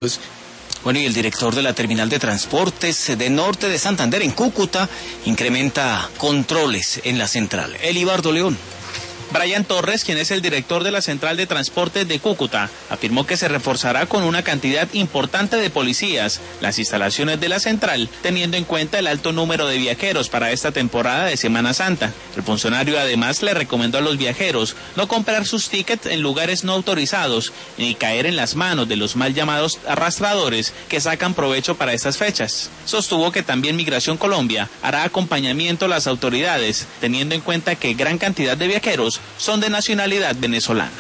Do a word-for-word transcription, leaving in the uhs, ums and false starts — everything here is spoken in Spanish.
Bueno, y el director de la terminal de transportes de Norte de Santander en Cúcuta incrementa controles en la central. Elibardo León. Brian Torres, quien es el director de la Central de Transportes de Cúcuta, afirmó que se reforzará con una cantidad importante de policías las instalaciones de la central, teniendo en cuenta el alto número de viajeros para esta temporada de Semana Santa. El funcionario además le recomendó a los viajeros no comprar sus tickets en lugares no autorizados ni caer en las manos de los mal llamados arrastradores que sacan provecho para estas fechas. Sostuvo que también Migración Colombia hará acompañamiento a las autoridades, teniendo en cuenta que gran cantidad de viajeros son de nacionalidad venezolana.